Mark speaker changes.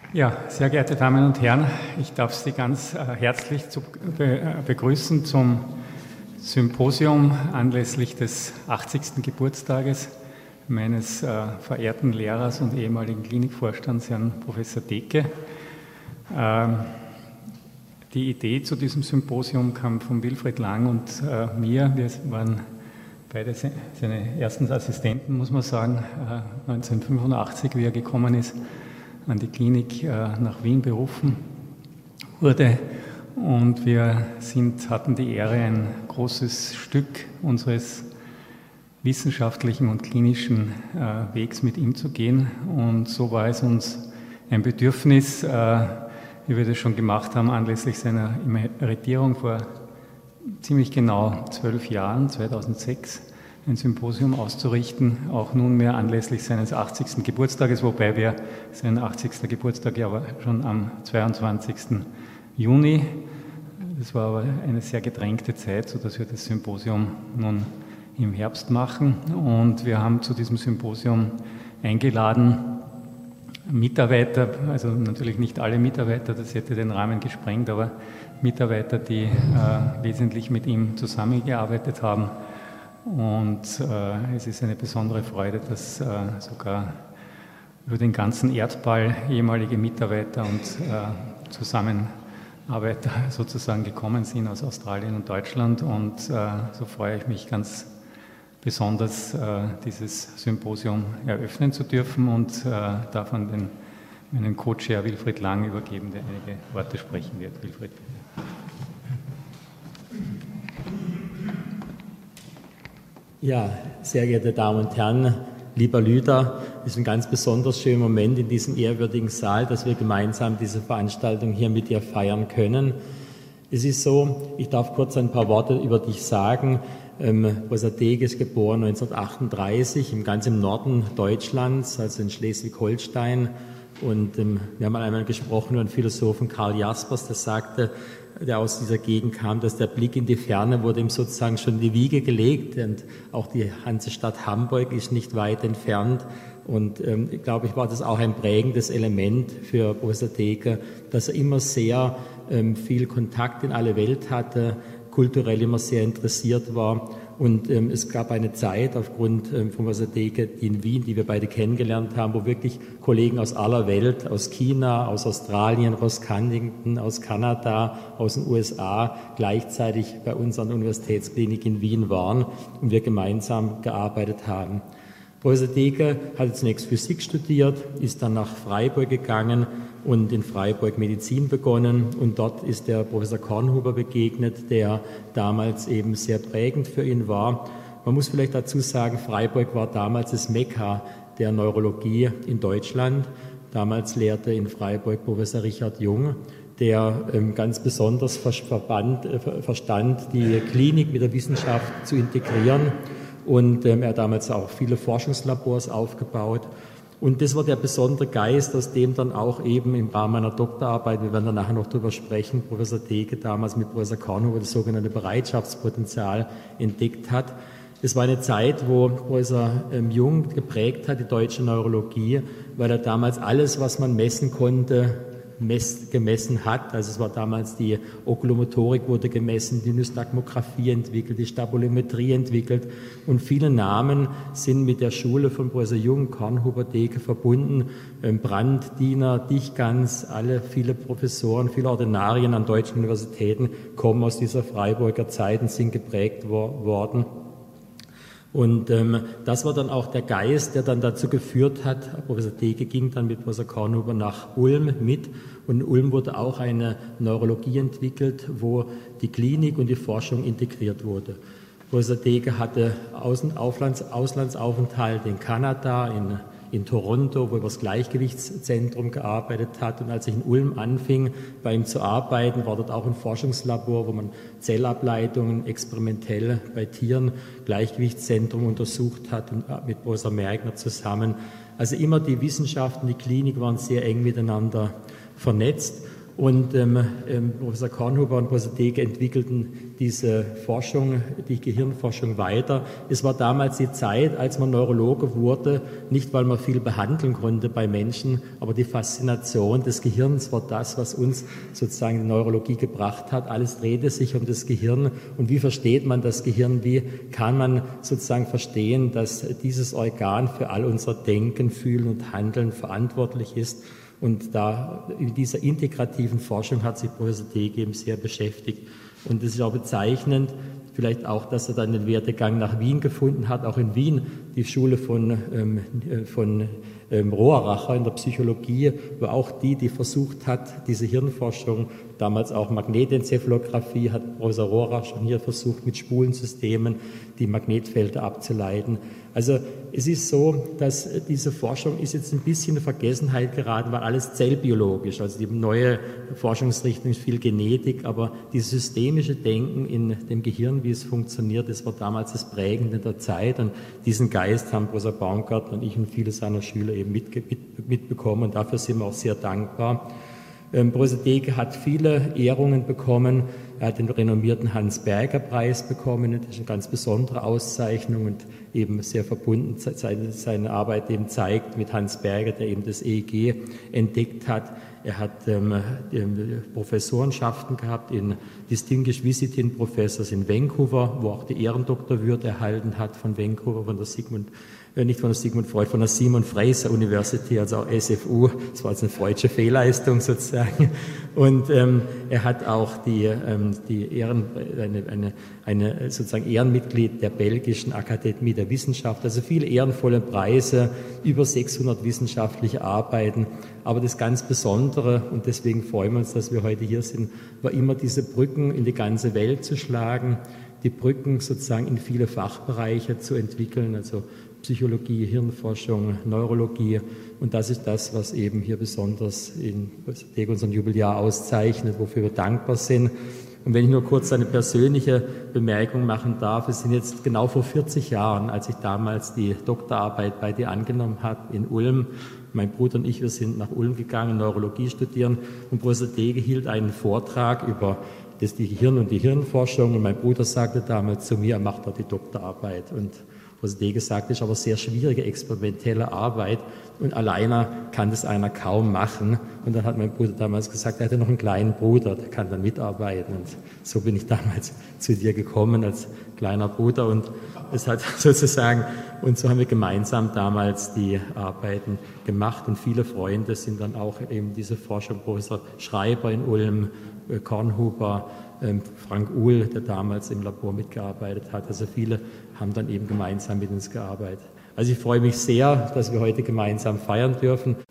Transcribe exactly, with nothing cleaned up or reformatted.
Speaker 1: Ja, sehr geehrte Damen und Herren, ich darf Sie ganz äh, herzlich zu, be, äh, begrüßen zum Symposium anlässlich des achtzigsten Geburtstages meines äh, verehrten Lehrers und ehemaligen Klinikvorstands, Herrn Professor Deecke. Ähm, die Idee zu diesem Symposium kam von Wilfried Lang und äh, mir. Wir waren beide seine ersten Assistenten, muss man sagen, äh, neunzehnhundertfünfundachtzig, wie er gekommen ist, an die Klinik äh, nach Wien berufen wurde. Und wir sind, hatten die Ehre, ein großes Stück unseres wissenschaftlichen und klinischen äh, Wegs mit ihm zu gehen. Und so war es uns ein Bedürfnis, äh, wie wir das schon gemacht haben, anlässlich seiner Emeritierung vor ziemlich genau zwölf Jahren, zweitausendsechs, ein Symposium auszurichten, auch nunmehr anlässlich seines achtzigsten Geburtstages, wobei wir seinen achtzigsten Geburtstag ja aber schon am zweiundzwanzigsten Juni, das war aber eine sehr gedrängte Zeit, sodass wir das Symposium nun im Herbst machen. Und wir haben zu diesem Symposium eingeladen Mitarbeiter, also natürlich nicht alle Mitarbeiter, das hätte den Rahmen gesprengt, aber Mitarbeiter, die äh, wesentlich mit ihm zusammengearbeitet haben. Und äh, es ist eine besondere Freude, dass äh, sogar über den ganzen Erdball ehemalige Mitarbeiter und äh, Zusammenarbeiter sozusagen gekommen sind aus Australien und Deutschland. Und äh, so freue ich mich ganz besonders, äh, dieses Symposium eröffnen zu dürfen und äh, darf an den, meinen Co-Chair Wilfried Lang übergeben, der einige Worte sprechen wird. Wilfried.
Speaker 2: Ja, sehr geehrte Damen und Herren, lieber Lüder, es ist ein ganz besonders schöner Moment in diesem ehrwürdigen Saal, dass wir gemeinsam diese Veranstaltung hier mit dir feiern können. Es ist so, ich darf kurz ein paar Worte über dich sagen. Ähm, Professor Deecke ist geboren neunzehnhundertachtunddreißig, im ganz im Norden Deutschlands, also in Schleswig-Holstein. Und ähm, wir haben einmal gesprochen über einen Philosophen, Karl Jaspers, der sagte, der aus dieser Gegend kam, dass der Blick in die Ferne wurde ihm sozusagen schon in die Wiege gelegt. Und auch die Hansestadt Hamburg ist nicht weit entfernt. Und ähm, ich glaube, ich war das auch ein prägendes Element für Professor Deecke, dass er immer sehr ähm, viel Kontakt in alle Welt hatte, kulturell immer sehr interessiert war. Und ähm, es gab eine Zeit aufgrund ähm, von Professor Deecke, die in Wien, die wir beide kennengelernt haben, wo wirklich Kollegen aus aller Welt, aus China, aus Australien, aus Kensington, aus Kanada, aus den U S A, gleichzeitig bei uns an der Universitätsklinik in Wien waren und wir gemeinsam gearbeitet haben. Professor Deecke hatte zunächst Physik studiert, ist dann nach Freiburg gegangen und in Freiburg Medizin begonnen. Und dort ist der Professor Kornhuber begegnet, der damals eben sehr prägend für ihn war. Man muss vielleicht dazu sagen, Freiburg war damals das Mekka der Neurologie in Deutschland. Damals lehrte in Freiburg Professor Richard Jung, der ähm, ganz besonders verband, äh, verstand, die Klinik mit der Wissenschaft zu integrieren. Und ähm, er hat damals auch viele Forschungslabors aufgebaut. Und das war der besondere Geist, aus dem dann auch eben im Rahmen meiner Doktorarbeit, wir werden dann nachher noch darüber sprechen, Professor Deecke damals mit Professor Kornhuber das sogenannte Bereitschaftspotenzial entdeckt hat. Es war eine Zeit, wo Professor ähm, Jung geprägt hat, die deutsche Neurologie, weil er damals alles, was man messen konnte, Mess, gemessen hat. Also es war damals die Okulomotorik wurde gemessen, die Nystagmographie entwickelt, die Stabulometrie entwickelt und viele Namen sind mit der Schule von Professor Jung, Kornhuber, Deecke verbunden. Brandt, Diener, Dichgans, alle viele Professoren, viele Ordinarien an deutschen Universitäten kommen aus dieser Freiburger Zeit und sind geprägt wo, worden. Und ähm, das war dann auch der Geist, der dann dazu geführt hat, Professor Deecke ging dann mit Professor Kornhuber nach Ulm mit und in Ulm wurde auch eine Neurologie entwickelt, wo die Klinik und die Forschung integriert wurde. Professor Deecke hatte Außen-, Auflands-, Auslandsaufenthalt in Kanada, in, in Toronto, wo er über das Gleichgewichtszentrum gearbeitet hat. Und als ich in Ulm anfing, bei ihm zu arbeiten, war dort auch ein Forschungslabor, wo man Zellableitungen experimentell bei Tieren, Gleichgewichtszentrum untersucht hat und mit Professor Mergner zusammen. Also immer die Wissenschaft und die Klinik waren sehr eng miteinander vernetzt. Und ähm, ähm, Professor Kornhuber und Professor Dege entwickelten diese Forschung, die Gehirnforschung weiter. Es war damals die Zeit, als man Neurologe wurde, nicht weil man viel behandeln konnte bei Menschen, aber die Faszination des Gehirns war das, was uns sozusagen die Neurologie gebracht hat. Alles drehte sich um das Gehirn. Und wie versteht man das Gehirn? Wie kann man sozusagen verstehen, dass dieses Organ für all unser Denken, Fühlen und Handeln verantwortlich ist? Und da in dieser integrativen Forschung hat sich Professor Dege eben sehr beschäftigt. Und es ist auch bezeichnend, vielleicht auch, dass er dann den Werdegang nach Wien gefunden hat, auch in Wien die Schule von, ähm, von ähm, Rohracher in der Psychologie, war auch die, die versucht hat, diese Hirnforschung, damals auch Magnetenzephalographie, hat Professor Rohrach schon hier versucht, mit Spulensystemen die Magnetfelder abzuleiten. Also es ist so, dass diese Forschung ist jetzt ein bisschen in Vergessenheit geraten, weil alles zellbiologisch, also die neue Forschungsrichtung ist viel Genetik, aber dieses systemische Denken in dem Gehirn, wie es funktioniert, das war damals das Prägende der Zeit und diesen Geist haben Professor Baumgartner und ich und viele seiner Schüler eben mitge- mit, mitbekommen und dafür sind wir auch sehr dankbar. Ähm, Professor Dege hat viele Ehrungen bekommen. Er hat den renommierten Hans-Berger-Preis bekommen. Das ist eine ganz besondere Auszeichnung und eben sehr verbunden seine, seine Arbeit eben zeigt mit Hans Berger, der eben das E E G entdeckt hat. Er hat ähm, Professorenschaften gehabt in Distinguished Visiting Professors in Vancouver, wo auch die Ehrendoktorwürde erhalten hat von Vancouver, von der Sigmund nicht von der Sigmund Freud, von der Simon Fraser University, also auch S F U. Das war jetzt eine freudsche Fehlleistung sozusagen. Und ähm, er hat auch die, ähm, die Ehren, eine, eine, eine sozusagen Ehrenmitglied der belgischen Akademie der Wissenschaft, also viele ehrenvolle Preise, über sechshundert wissenschaftliche Arbeiten. Aber das ganz Besondere, und deswegen freuen wir uns, dass wir heute hier sind, war immer diese Brücken in die ganze Welt zu schlagen, die Brücken sozusagen in viele Fachbereiche zu entwickeln, also Psychologie, Hirnforschung, Neurologie. Und das ist das, was eben hier besonders in unserem Jubiläar auszeichnet, wofür wir dankbar sind. Und wenn ich nur kurz eine persönliche Bemerkung machen darf, es sind jetzt genau vor vierzig Jahren, als ich damals die Doktorarbeit bei dir angenommen habe in Ulm. Mein Bruder und ich, wir sind nach Ulm gegangen, Neurologie studieren. Und Professor Dege hielt einen Vortrag über das Gehirn und die Hirnforschung. Und mein Bruder sagte damals zu mir, er macht da die Doktorarbeit. Und Professor Dege sagt, das ist aber sehr schwierige experimentelle Arbeit und alleine kann das einer kaum machen. Und dann hat mein Bruder damals gesagt, er hätte noch einen kleinen Bruder, der kann dann mitarbeiten. Und so bin ich damals zu dir gekommen als kleiner Bruder und es hat sozusagen, und so haben wir gemeinsam damals die Arbeiten gemacht und viele Freunde sind dann auch eben diese Forschung, Professor Schreiber in Ulm, Kornhuber, Frank Uhl, der damals im Labor mitgearbeitet hat. Also viele haben dann eben gemeinsam mit uns gearbeitet. Also ich freue mich sehr, dass wir heute gemeinsam feiern dürfen.